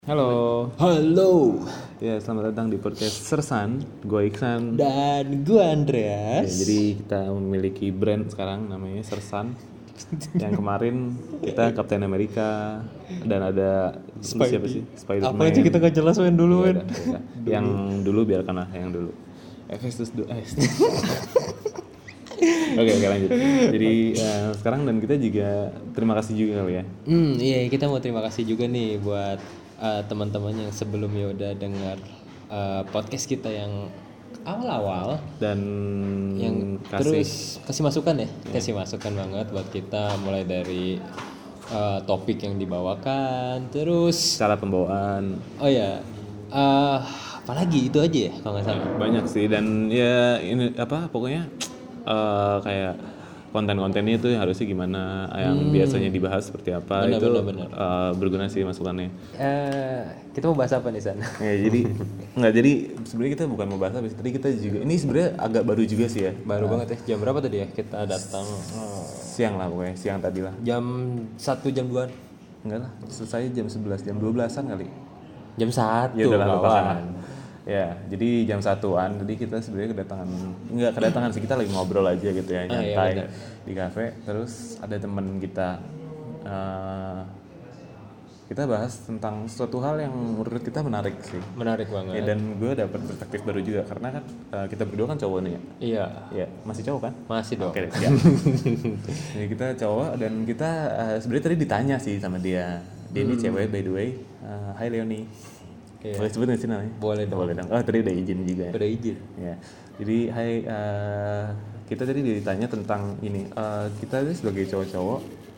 Halo, Halo, ya selamat datang di podcast Sersan. Gue Iksan. dan gue Ya, Andreas. jadi kita memiliki brand sekarang namanya Sersan. Yang kemarin kita Kapten Amerika dan ada siapa sih? Spider-Man. Apa aja kita gak jelas men dulu Iya, men. udah. Yang dulu biarkan lah yang dulu. Efesus dulu. Oke, lanjut. Jadi sekarang dan kita juga terima kasih juga kali ya. Iya kita mau terima kasih juga nih buat teman-teman yang sebelumnya udah dengar podcast kita yang awal-awal Dan yang terus kasih masukan ya, kasih masukan banget buat kita mulai dari topik yang dibawakan, terus cara pembawaan oh ya apalagi itu aja ya kalau nggak salah. banyak sih, dan ya ini apa pokoknya kayak konten-kontennya itu harusnya gimana, yang biasanya dibahas seperti apa. Benar. Berguna sih masukannya. Kita mau bahas apa nih San? Ya jadi sebenarnya kita bukan mau bahas apa sih, tadi kita juga ini sebenarnya agak baru juga sih ya. Baru banget ya. Jam berapa tadi ya kita datang? Siang lah pokoknya, siang tadi lah. Jam 1 jam 2. Enggak lah, selesai jam 11, jam 12-an kali. Jam 1 Ya udah lah, kawan. lupakan. Ya, jadi jam 1-an, jadi kita sebenarnya kedatangan sih, kita lagi ngobrol aja gitu ya, nyantai di kafe. Terus ada teman kita, kita bahas tentang suatu hal yang menurut kita menarik sih. Menarik banget. Ya, dan gue dapat perspektif baru juga karena kan kita berdua kan cowok nih ya. Iya, Ya, masih cowok kan? masih dong. Oke, siap. Jadi kita cowok dan kita sebenarnya tadi ditanya sih sama dia. Dia ini cewek by the way. Hai Leonie. Iya. Boleh sebut nggak sih namanya? Boleh dong. Boleh dong. Oh, tadi udah izin juga ya. Udah izin. Ya. Jadi hai, kita tadi ditanya tentang ini. Kita ini sebagai cowok-cowok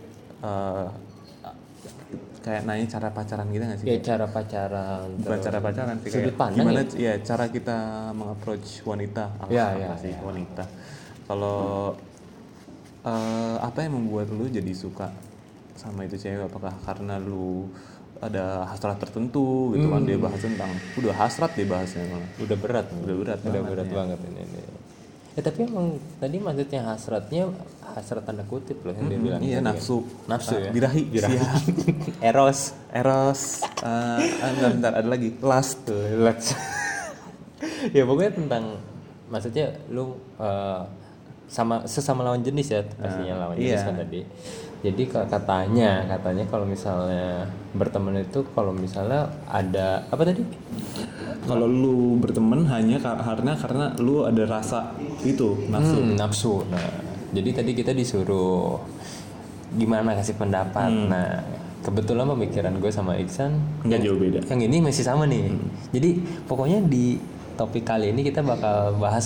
kayak nanya cara pacaran gitu nggak sih? Ya cara pacaran. Bukan cara pacaran sih, Sudut kayak pandang gimana ya cara kita mengapproach wanita. Apa sih wanita? Kalau apa yang membuat lu jadi suka sama itu cewek? Apakah karena lu ada hasrat tertentu gitu kan? Dia bahas tentang udah hasrat, dia bahasnya malah. Udah berat. Udah berat banget ini. Tapi emang tadi maksudnya hasrat tanda kutip loh yang dia bilang. Iya, tadi nafsu. kan. Nafsu ya. Birahi. Siap. Eros. Bentar, ada lagi. Lust. Ya pokoknya tentang maksudnya lu sesama lawan jenis ya pastinya lawan jenis kan tadi. Jadi katanya kalau misalnya berteman itu kalau misalnya ada apa tadi? Kalau lu berteman hanya karena lu ada rasa itu, Nafsu. Nah, jadi tadi kita disuruh gimana kasih pendapat. Nah, kebetulan pemikiran gue sama Iksan nggak jauh beda. yang ini masih sama nih. Jadi pokoknya di topik kali ini kita bakal bahas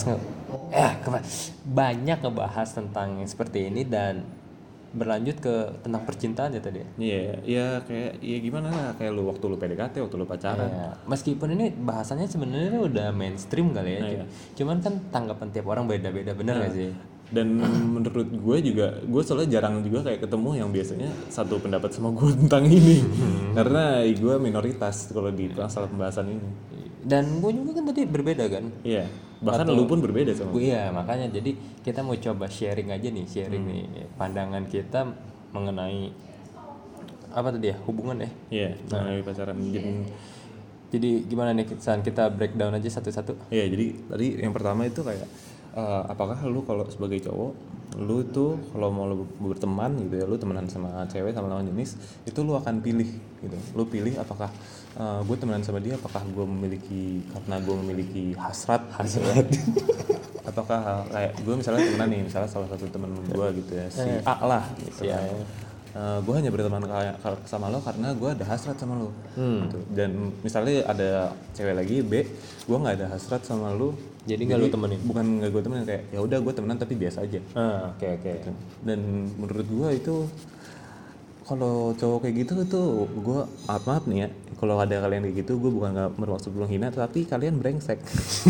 banyak ngebahas tentang yang seperti ini dan berlanjut ke tentang percintaan ya tadi. Iya, kayak gimana lah, kayak lu waktu lu PDKT, waktu lu pacaran. Ya, meskipun ini bahasannya sebenarnya udah mainstream kali ya. Cuman kan tanggapan tiap orang beda-beda, bener gak sih? Dan menurut gue juga, gue soalnya jarang juga kayak ketemu yang biasanya satu pendapat sama gue tentang ini. Karena gue minoritas kalau di masalah pembahasan ini. Dan gue juga kan tadi berbeda kan. Iya, bahkan lu pun berbeda sama gue. Iya, makanya jadi kita mau coba sharing aja nih, nih pandangan kita mengenai apa tadi ya, hubungan ya. Iya, mengenai pacaran. Jadi gimana nih kita breakdown aja satu-satu. Iya, jadi tadi yang pertama itu kayak apakah lu kalau sebagai cowok, lu tuh kalau mau lu berteman gitu ya, lu temenan sama cewek sama lawan jenis, itu lu akan pilih gitu. Lu pilih apakah gue temenan sama dia, apakah gue karena gue memiliki hasrat. Apakah kayak gue misalnya temenan nih, misalnya salah satu temen gue gitu ya, si A lah gitu kan. Gue hanya berteman sama lo karena gue ada hasrat sama lo gitu. Dan misalnya ada cewek lagi B, gue nggak ada hasrat sama lo, jadi nggak lo temenin? Bukan nggak gue temenin, kayak ya udah gue temenan tapi biasa aja. Oke. Gitu. Dan menurut gue itu kalau cowok kayak gitu tuh gue maaf nih ya, kalau ada kalian kayak gitu, gue bukan nggak bermaksud menghina, tapi kalian brengsek.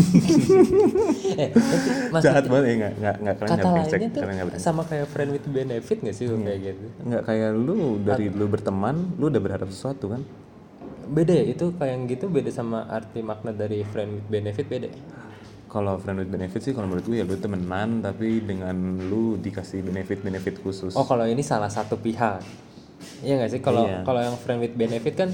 Jahat banget ya, nggak kalian nggak brengsek. Kata lainnya tuh sama kayak friend with benefit nggak sih kayak gitu? Nggak kayak lu dari lu berteman, lu udah berharap sesuatu kan? Beda ya, itu kayak gitu beda sama arti makna dari friend with benefit beda. Kalau friend with benefit sih kalau menurut gue ya lu temenan tapi dengan lu dikasih benefit khusus. Oh, kalau ini salah satu pihak. Iya nggak sih, kalau yang friend with benefit kan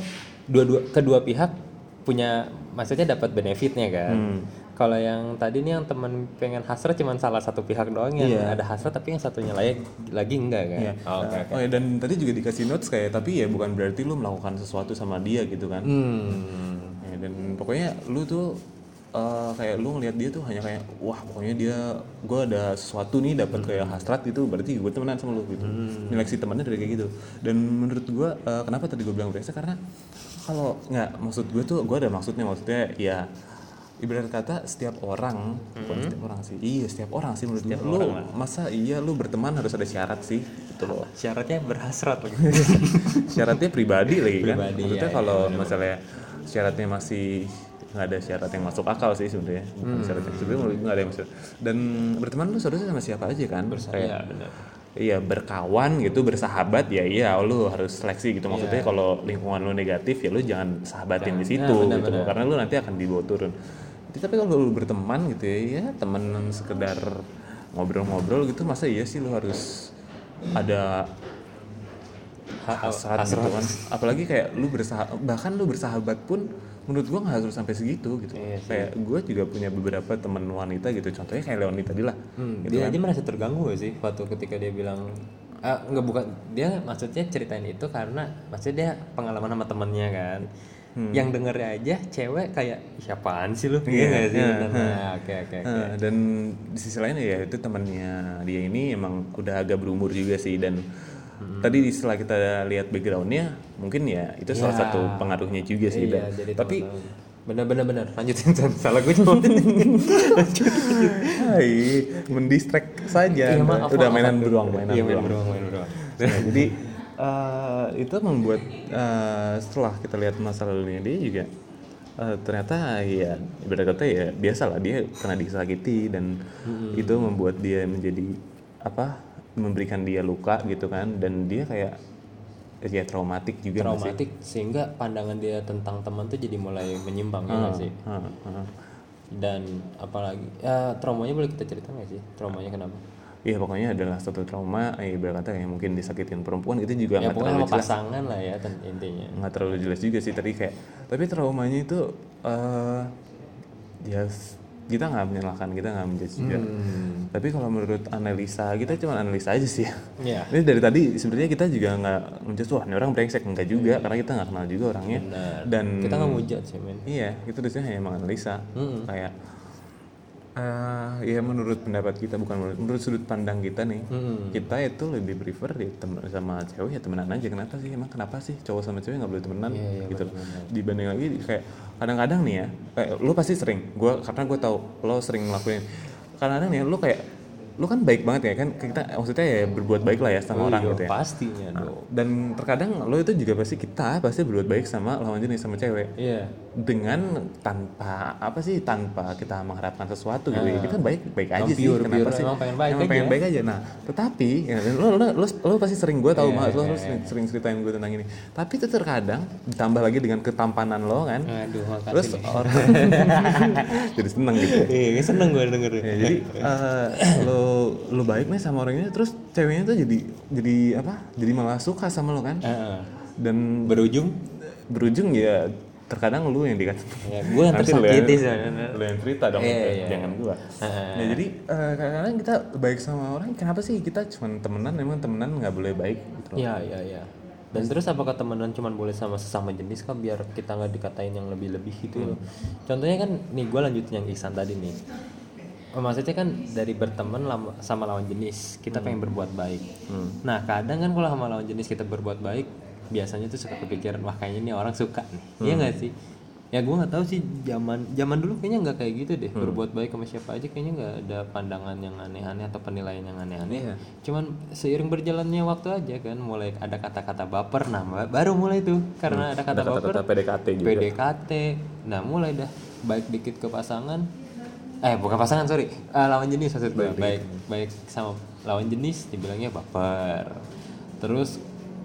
kedua pihak punya, maksudnya dapat benefitnya kan. Kalau yang tadi nih yang teman pengen hasrat cuman salah satu pihak doang yang ada hasrat, tapi yang satunya lagi enggak kan. Okay. Oh ya, dan tadi juga dikasih notes kayak, tapi ya bukan berarti lu melakukan sesuatu sama dia gitu kan. Ya, dan pokoknya lu tuh kayak lu ngelihat dia tuh hanya kayak, wah pokoknya gue ada sesuatu nih dapat kayak hasrat gitu, berarti gue temenan sama lu gitu. Nyeleksi temannya dari kayak gitu. Dan menurut gue kenapa tadi gue bilang brengsek, karena kalau nggak, maksud gue tuh gue ada maksudnya ya ibarat kata setiap orang, bukan setiap orang sih menurut gue. Lu masa lu berteman harus ada syarat sih gitu loh. Syaratnya berhasrat lagi. Syaratnya pribadi lagi kan. Maksudnya kalau misalnya syaratnya masih nggak ada syarat yang masuk akal sih sebenarnya, bukan syarat yang sebenarnya menurut gue nggak ada yang masuk. Dan berteman lu seharusnya sama siapa aja kan, benar. Iya, berkawan gitu, bersahabat ya lu harus seleksi gitu. Maksudnya kalau lingkungan lu negatif ya lu jangan sahabatin di situ gitu loh, karena lu nanti akan dibawa turun. Tapi kalau lu berteman gitu ya teman sekedar ngobrol-ngobrol gitu, masa iya sih lu harus ada hasrat gitu kan. Apalagi kayak bahkan lu bersahabat pun menurut gua nggak harus sampai segitu gitu. Kayak gua juga punya beberapa teman wanita gitu, contohnya kayak Leoni tadi lah. Gitu dia aja merasa terganggu gak sih waktu ketika dia bilang bukan dia maksudnya ceritain itu karena maksudnya dia pengalaman sama temennya kan. Yang dengernya aja cewek kayak siapaan sih lu? Iya sih. Oke. Dan di sisi lain ya itu temannya dia ini emang udah agak berumur juga sih, dan tadi setelah kita lihat backgroundnya mungkin ya itu salah satu pengaruhnya juga sih. Tapi benar lanjutin, salah gue cuma mendistract saja. Udah mainan beruang. Nah, jadi itu membuat setelah kita lihat masa lalunya dia juga ternyata ya ibarat kata ya biasalah dia pernah disakiti, dan itu membuat dia menjadi memberikan dia luka gitu kan, dan dia kayak ya traumatik sehingga pandangan dia tentang teman tuh jadi mulai menyimpang ya nggak sih. Dan apalagi traumanya boleh kita cerita nggak sih, traumanya kenapa? Iya, pokoknya adalah suatu trauma ibarat kata yang mungkin disakitin perempuan, itu juga nggak terlalu jelas. Pasangan lah ya intinya. Nggak terlalu jelas juga sih tadi kayak, tapi traumanya itu ya kita nggak menyalahkan, kita nggak menjudge juga. Tapi kalau menurut analisa, kita cuma analisa aja sih. Ini dari tadi sebenarnya kita juga nggak menjudge, wah ini orang brengsek, enggak juga, karena kita nggak kenal juga orangnya. Dan kita nggak mau judge sih, men. Iya, itu di sini hanya menganalisa. Kayak ya menurut pendapat kita, bukan menurut sudut pandang kita nih, kita itu lebih prefer ya sama cewek ya temenan aja. Kenapa sih cowok sama cewek nggak boleh temenan gitu loh. Dibanding lagi kayak kadang-kadang nih ya, kayak lu pasti sering, karena gue tahu lo sering ngelakuin. Kadang-kadang nih lu kan baik banget ya kan, kita maksudnya ya berbuat baik lah ya sama orang gitu ya. Pastinya dong. Dan terkadang lo itu juga kita pasti berbuat baik sama lawan jenis, sama cewek. Dengan tanpa kita mengharapkan sesuatu gitu. Kita baik aja sih. Kenapa sih? Emang pengen baik aja. Nah, tetapi ya, lo pasti sering, gue tahu banget lo sering ceritain gue tentang ini. Tapi itu terkadang ditambah lagi dengan ketampanan lo kan. Terus orang jadi seneng gitu. Iya, seneng gue dengerin. Jadi lo baik nih sama orang ini, terus ceweknya tuh jadi malah suka sama lo kan. Dan berujung ya terkadang lu yang dikasih. Gue yang tersakiti sih. Lu yang cerita dong, jangan gue. Nah, jadi kadang-kadang kita baik sama orang, kenapa sih kita cuma temenan? Emang temenan nggak boleh baik gitu. Iya. Dan terus apakah temenan cuma boleh sama sesama jenis kan, biar kita nggak dikatain yang lebih-lebih gitu loh. Contohnya kan nih, gue lanjutin yang Ihsan tadi nih. Maksudnya kan dari berteman sama lawan jenis kita pengen berbuat baik. Nah kadang kan kalau sama lawan jenis kita berbuat baik, biasanya tuh suka kepikiran, wah kayaknya ini orang suka nih. Iya nggak sih? Ya gue nggak tahu sih, zaman dulu kayaknya nggak kayak gitu deh. Berbuat baik sama siapa aja kayaknya nggak ada pandangan yang aneh-aneh atau penilaian yang aneh-aneh. Cuman seiring berjalannya waktu aja kan, mulai ada kata-kata baper. Nah baru mulai tuh, karena ada kata baper, PDKT juga. PDKT. Nah mulai dah baik dikit ke pasangan. Bukan pasangan, sorry, lawan jenis maksud gue. Baik sama lawan jenis dibilangnya baper. Terus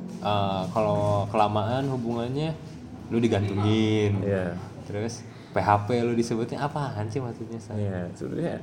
kalau kelamaan hubungannya lu digantungin. Terus PHP lu disebutnya apaan sih maksudnya? Sebenarnya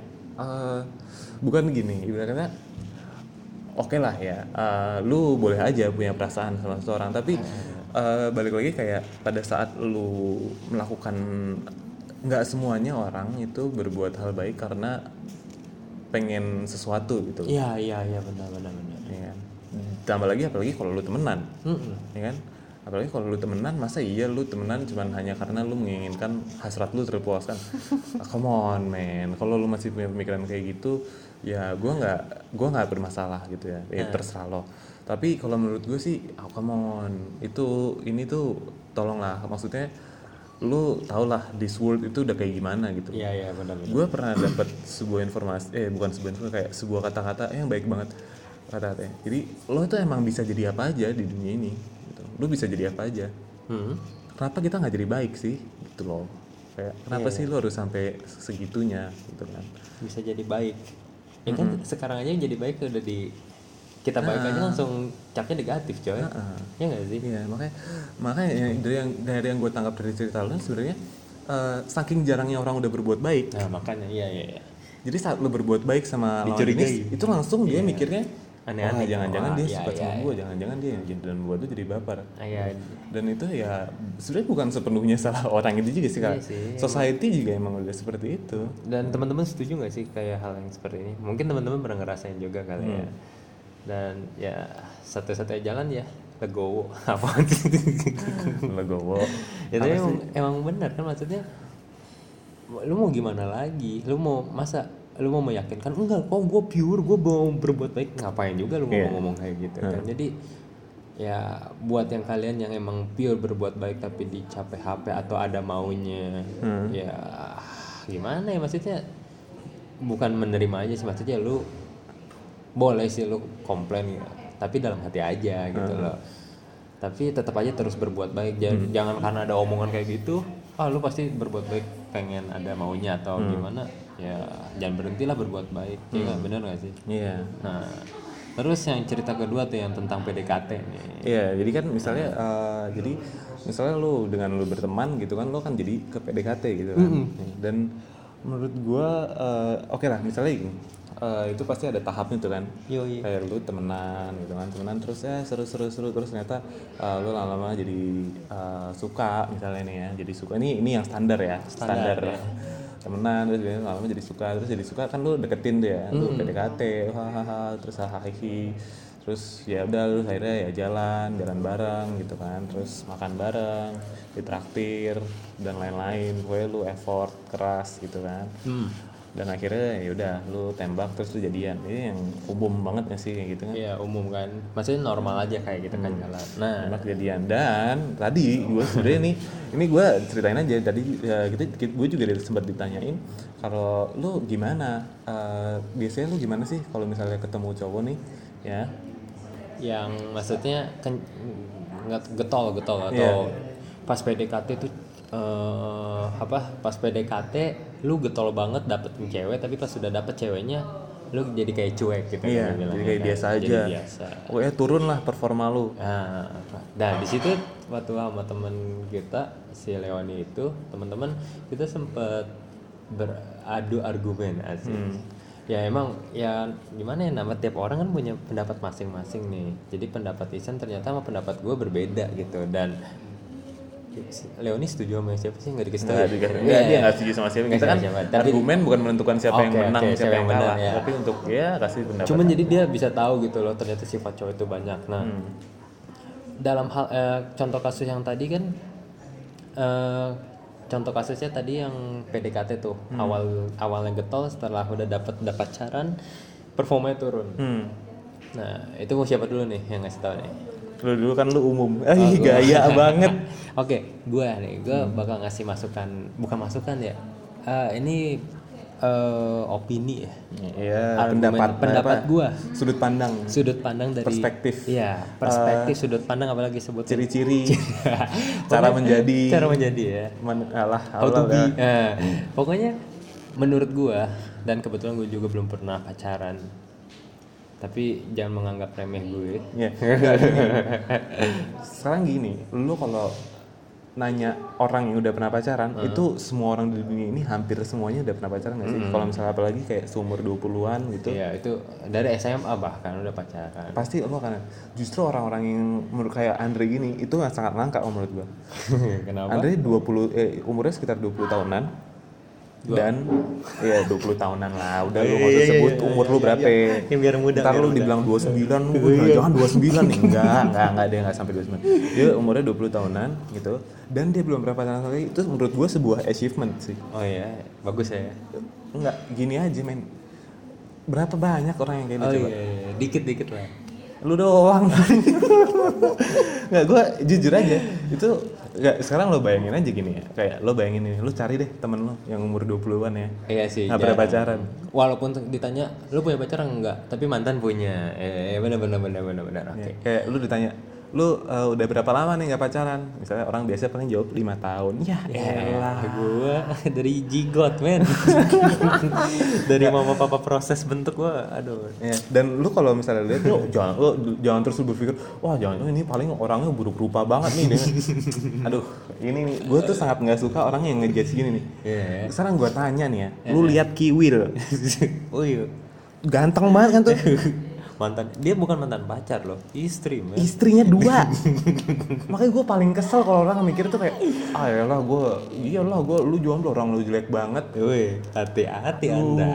bukan gini, ibaratnya oke lah ya, lu boleh aja punya perasaan sama seseorang, tapi balik lagi kayak pada saat lu melakukan, nggak semuanya orang itu berbuat hal baik karena pengen sesuatu gitu. Iya benar. Ya kan? Tambah lagi apalagi kalau lu temenan, ya kan? Apalagi kalau lu temenan, masa iya lu temenan cuman hanya karena lu menginginkan hasrat lu terpuaskan? Come on man, kalau lu masih punya pemikiran kayak gitu, ya gue nggak bermasalah gitu ya, terserah lo. Tapi kalau menurut gue sih, come on, ini tuh tolonglah, maksudnya lu tau lah this world itu udah kayak gimana gitu. Iya benar. Gue pernah dapat sebuah informasi, bukan sebuah informasi, kayak sebuah kata-kata yang baik banget kata-katanya. Jadi lo tuh emang bisa jadi apa aja di dunia ini. Lu bisa jadi apa aja. Kenapa kita nggak jadi baik sih gitu loh, kayak kenapa sih lu harus sampai segitunya gitu kan. Bisa jadi baik ya kan. Sekarang aja yang jadi baik udah di kita baik aja langsung capnya negatif coy. Ya nggak sih. Iya, makanya dari yang gue tangkap dari cerita lu sebenarnya saking jarangnya orang udah berbuat baik. Nah makanya iya. Jadi saat lu berbuat baik sama lawan jenis itu langsung dia mikirnya aneh-aneh, jangan-jangan dia suka sama gue, jangan-jangan dia dan gue tuh jadi baper. Dan itu ya sebenarnya bukan sepenuhnya salah orang itu juga sih, Kak. Society juga emang udah seperti itu. Dan teman-teman setuju nggak sih kayak hal yang seperti ini? Mungkin teman-teman pernah ngerasain juga kali ya. Dan ya satu-satunya jalan ya legowo. Apa sih? Legowo. Itu emang benar kan, maksudnya lu mau gimana lagi? Lu mau meyakinkan enggak kok gue pure, gue mau berbuat baik, ngapain juga lu ngomong kayak gitu kan. Jadi ya buat yang kalian yang emang pure berbuat baik tapi dicapai HP atau ada maunya, ya gimana ya, maksudnya bukan menerima aja sih, maksudnya lu boleh sih lu komplain gitu, tapi dalam hati aja gitu loh. Tapi tetap aja terus berbuat baik. Jangan karena ada omongan kayak gitu lu pasti berbuat baik pengen ada maunya atau gimana, ya jangan berhentilah berbuat baik. Ya kan, bener gak sih? Iya. Nah terus yang cerita kedua tuh yang tentang PDKT nih. Iya, jadi kan misalnya lu dengan lu berteman gitu kan, lu kan jadi ke PDKT gitu kan. Dan menurut gua oke lah, misalnya gini, itu pasti ada tahapnya tuh kan. Kayak lu temenan gitu kan, terus ya seru terus ternyata lu lama-lama jadi suka misalnya nih ya, jadi suka. Ini yang standar ya. Temenan terus lama-lama jadi suka kan lu deketin tuh ya, lu PDKT terus hahihi, terus ya udah lu akhirnya ya jalan bareng gitu kan, terus makan bareng, ditraktir dan lain-lain, pokoknya lu effort keras gitu kan. Dan akhirnya ya udah lu tembak terus lu jadian. Ini yang umum banget nggak sih kayak gitu kan? Iya umum kan, maksudnya normal aja kayak gitu kan jalan. Nah tembak jadian. Dan tadi gue sebenarnya ini gue ceritain aja tadi gue juga sempat ditanyain kalau lu gimana, biasanya lu gimana sih kalau misalnya ketemu cowok nih ya? Yang maksudnya getol atau pas PDKT tuh pas PDKT lu getol banget dapetin cewek, tapi pas sudah dapet ceweknya lu jadi kayak cuek gitu. Jadi kayak biasa aja. Pokoknya turun lah performa lu. Nah di situ waktu sama temen kita si Leoni itu, teman-teman kita sempet beradu argumen asik. Ya emang ya gimana ya, nama tiap orang kan punya pendapat masing-masing nih. Jadi pendapat Isan ternyata sama pendapat gue berbeda gitu. Dan Leoni setuju sama siapa sih? Nggak dikasih tahu. Dia nggak setuju sama siapa. Kita kan argumen bukan menentukan siapa yang menang, siapa yang kalah, tapi untuk kasih pendapat. Cuman jadi dia bisa tahu gitu loh, ternyata sifat cowok itu banyak. Nah dalam hal contoh kasus yang tadi kan, contoh kasusnya tadi yang PDKT tuh awalnya getol, setelah udah dapat pacaran performanya turun. Nah itu mau siapa dulu nih yang ngasih tahu nih? Lu dulu kan, lu umum. Gaya banget. Oke, gue bakal ngasih bukan masukan ya. Ini opini ya. Iya, pendapat gue. Sudut pandang dari perspektif. Iya, perspektif sudut pandang, apalagi sebut ciri-ciri cara menjadi ya. How to be. Pokoknya menurut gue, dan kebetulan gue juga belum pernah pacaran, tapi jangan menganggap remeh gue. Sekarang gini, lu kalau nanya orang yang udah pernah pacaran, itu semua orang di dunia ini hampir semuanya udah pernah pacaran gak sih? Kalau misalnya apalagi kayak seumur 20-an gitu. Iya, itu dari SMA bahkan udah pacaran. Pasti lo kan justru orang-orang yang menurut kayak Andre gini itu sangat langka menurut gua. Kenapa? Andre umurnya sekitar 20 tahunan. Dan ya 20 tahunan lah. Udah lu enggak usah sebut umur lu berapa. Yang biar muda. Ntar lu dibilang 29 lu jangan 29 nih. Enggak dia enggak sampai 29. Dia umurnya 20 tahunan gitu. Dan dia belum berapa tahun lagi. Itu menurut gua sebuah achievement sih. Oh iya, bagus ya. Enggak, gini aja men. Berapa banyak orang yang kayak gitu coba? Iya. Dikit-dikit lah. Lu doang. Nggak, gue jujur aja itu nggak, sekarang lo bayangin aja gini ya, kayak lo bayangin ini, lo cari deh temen lo yang umur 20-an ya. Iya sih. Nggak pernah pacaran. Walaupun ditanya lo punya pacar enggak, tapi mantan punya. Benar. Oke. Kayak lo ditanya, lo udah berapa lama nih nggak pacaran? Misalnya orang biasa paling jawab 5 tahun. Ya elah. Gue dari jigot men. Dari mama papa proses bentuk gue, aduh. Ya, dan lu kalau misalnya lihat jangan terus lu berpikir wah jangan ini paling orangnya buruk rupa banget nih dengan aduh ini nih gue tuh sangat nggak suka orang yang ngejudge gini nih. Sekarang gue tanya nih ya, lu lihat Kiwil. Oh iya, ganteng banget kan tuh. Mantan, dia bukan mantan pacar loh, istri men. Istrinya 2. Makanya gue paling kesel kalau orang mikir tuh kayak iyalah gue lu jomblo, orang lu jelek banget. Wih, hati-hati anda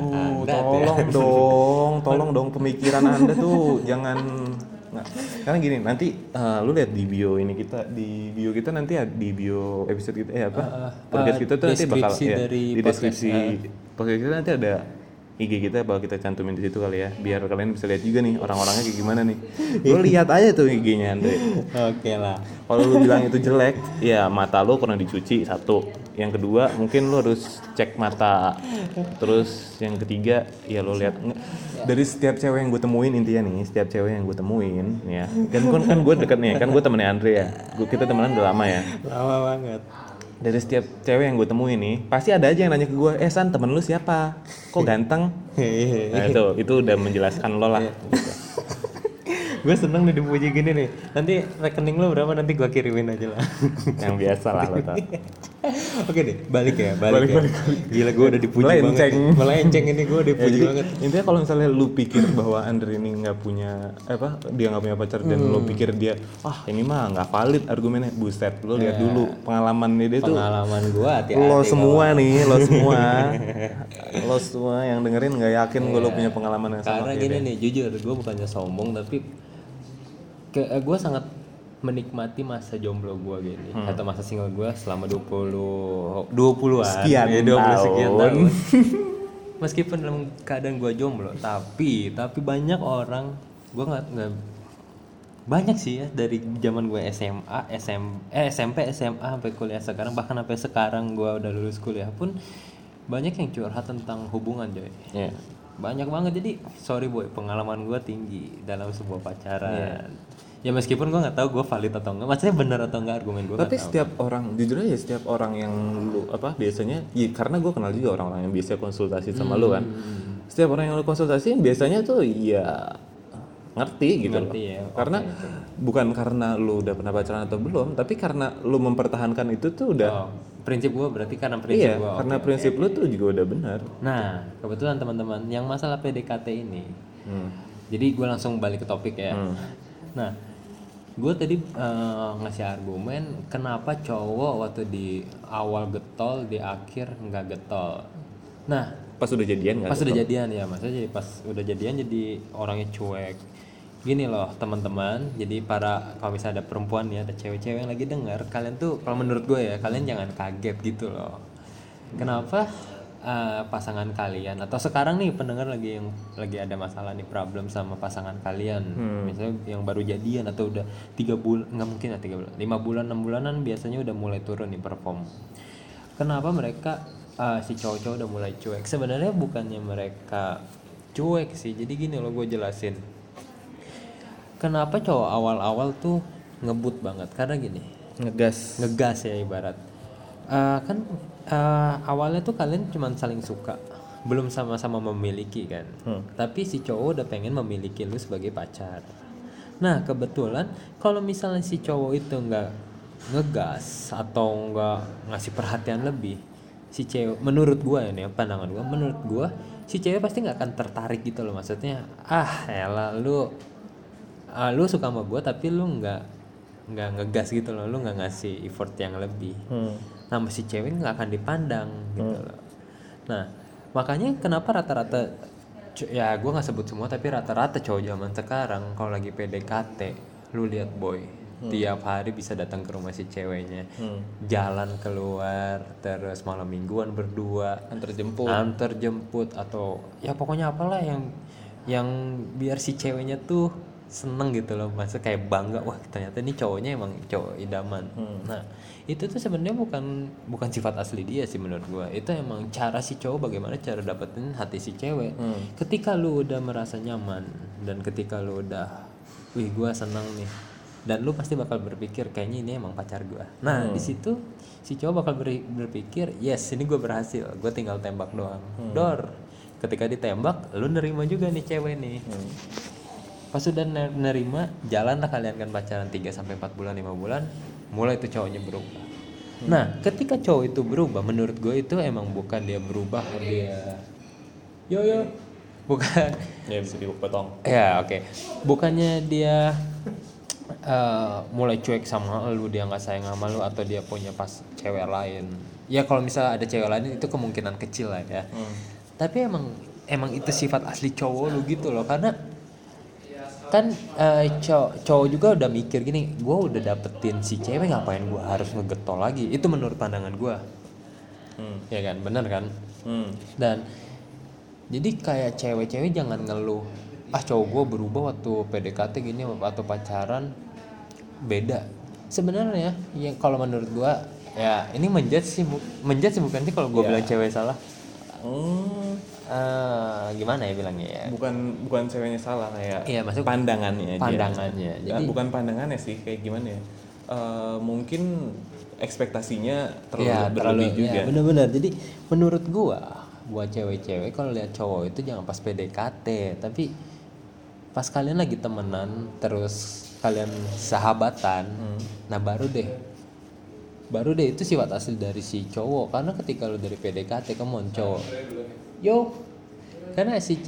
tolong dong pemikiran anda tuh jangan. Nah, karena gini nanti lu lihat di bio ini kita, di bio kita nanti ya, di bio episode kita podcast kita tuh nanti bakal ya, di deskripsi podcast kita nanti ada IG kita, bakal kita cantumin di situ kali ya, biar kalian bisa lihat juga nih orang-orangnya kayak gimana nih. Lu lihat aja tuh IG-nya Andre. Oke lah. Kalau lu bilang itu jelek, ya mata lu kurang dicuci satu. Yang kedua, mungkin lu harus cek mata. Terus yang ketiga, ya lu lihat dari setiap cewek yang gue temuin, intinya nih, setiap cewek yang gue temuin, ya. Kan gue deket nih, kan gue temennya Andre ya. Kita temenan udah lama ya. Lama banget. Dari setiap cewek yang gue temuin nih, pasti ada aja yang nanya ke gue, San temen lu siapa? Kok ganteng? Nah itu udah menjelaskan lo lah. Gue seneng nih dipuji gini nih. Nanti rekening lo berapa nanti gue kirimin aja lah. Yang biasa lah lo tau. Oke deh, balik ya. Gila gue udah dipuji banget. Melenceng ini gue dipuji banget. Intinya kalau misalnya lu pikir bahwa Andre ini nggak punya dia nggak punya pacar dan lu pikir dia ini mah nggak valid argumennya, buset. Lu lihat dulu pengalaman dia tuh. Pengalaman gue hati-hati. Lo semua yang dengerin nggak yakin gue lo punya pengalaman yang sama. Karena gini nih, jujur gue bukannya sombong tapi gue sangat menikmati masa jomblo gue gini atau masa single gue selama 20-an sekian tahun. Meskipun dalam keadaan gue jomblo, tapi banyak orang, gue nggak banyak sih ya, dari zaman gue SMP, SMA sampai kuliah sekarang, bahkan sampai sekarang gue udah lulus kuliah pun banyak yang curhat tentang hubungan coy. Banyak banget. Jadi sorry boy, pengalaman gue tinggi dalam sebuah pacaran. Ya meskipun gue nggak tahu gue valid atau enggak, maksudnya benar atau enggak argumen gue. Tapi setiap orang, jujur aja setiap orang yang lu biasanya, ya karena gue kenal juga orang-orang yang biasa konsultasi sama lu kan. Setiap orang yang lu konsultasi biasanya tuh ya ngerti gitu loh. Ya. Karena bukan karena lu udah pernah pacaran atau belum, tapi karena lu mempertahankan itu tuh udah. Prinsip gue berarti karena prinsip gue. Karena prinsip lu tuh juga udah benar. Nah kebetulan teman-teman yang masalah PDKT ini, jadi gue langsung balik ke topik ya. Nah gue tadi ngasih argumen kenapa cowok waktu di awal getol, di akhir nggak getol. Nah pas udah jadian nggak? Pas udah jadian ya, maksudnya jadi pas udah jadian jadi orangnya cuek. Gini loh teman-teman, jadi kalau misalnya ada perempuan ya, ada cewek-cewek yang lagi dengar, kalian tuh kalau menurut gue ya, kalian jangan kaget gitu loh. Kenapa pasangan kalian atau sekarang nih pendengar lagi ada masalah nih, problem sama pasangan kalian, misalnya yang baru jadian atau udah 3 bulan, nggak mungkin ya 3 bulan, 5 bulan 6 bulanan biasanya udah mulai turun nih perform. Kenapa mereka si cowok-cowok udah mulai cuek? Sebenarnya bukannya mereka cuek sih, jadi gini loh gue jelasin. Kenapa cowok awal-awal tuh ngebut banget? Karena gini, ngegas ya ibarat. Awalnya tuh kalian cuma saling suka, belum sama-sama memiliki kan. Tapi si cowok udah pengen memiliki lu sebagai pacar. Nah kebetulan kalau misalnya si cowok itu nggak ngegas atau nggak ngasih perhatian lebih, si cewek, menurut gua ini pandangan gua, menurut gua si cewek pasti nggak akan tertarik gitu loh. Maksudnya elah lu suka sama gua tapi lu nggak ngegas gitu loh, lu nggak ngasih effort yang lebih. Nah si cewek nggak akan dipandang gitu loh. Nah makanya kenapa rata-rata ya gue nggak sebut semua tapi rata-rata cowok zaman sekarang kalau lagi PDKT, lu lihat boy, tiap hari bisa datang ke rumah si ceweknya, jalan keluar, terus malam mingguan berdua, antar jemput atau ya pokoknya apalah yang biar si ceweknya tuh seneng gitu loh, masa kayak bangga, wah ternyata ini cowoknya emang cowok idaman. Nah itu tuh sebenarnya bukan sifat asli dia sih menurut gua, itu emang cara si cowok, bagaimana cara dapetin hati si cewek. Ketika lu udah merasa nyaman dan ketika lu udah wih gua seneng nih, dan lu pasti bakal berpikir kayaknya ini emang pacar gua. Nah di situ si cowok bakal berpikir yes ini gua berhasil, gua tinggal tembak doang. Dor, ketika ditembak lu nerima juga nih cewek nih. Pas udah nerima, jalanlah kalian kan pacaran 3-4 bulan, 5 bulan, mulai tuh cowoknya berubah. Nah ketika cowok itu berubah, menurut gue itu emang bukan dia berubah, dia bukan ya bisa dipotong ya oke. Bukannya dia mulai cuek sama lu, dia nggak sayang sama lu, atau dia punya pas cewek lain. Ya kalau misalnya ada cewek lain itu kemungkinan kecil lah ya. Tapi emang itu sifat asli cowok lu gitu loh, karena kan cowok juga udah mikir gini, gue udah dapetin si cewek, ngapain gue harus ngegetol lagi. Itu menurut pandangan gue. Ya kan, bener kan. Dan jadi kayak cewek-cewek jangan ngeluh cowok gue berubah waktu PDKT gini atau pacaran. Beda sebenarnya yang kalau menurut gue ya, ini menjudge sih bukan sih kalau gue bilang cewek salah. Gimana ya bilangnya ya, bukan ceweknya salah, kayak iya, pandangannya jadi bukan pandangannya sih, kayak gimana ya, mungkin ekspektasinya terlalu juga. Ya, benar-benar. Jadi menurut gua buat cewek-cewek kalau lihat cowok itu jangan pas PDKT, tapi pas kalian lagi temenan terus kalian sahabatan, nah baru deh itu sifat asli dari si cowok. Karena ketika lu dari PDKT kamu cowok karena si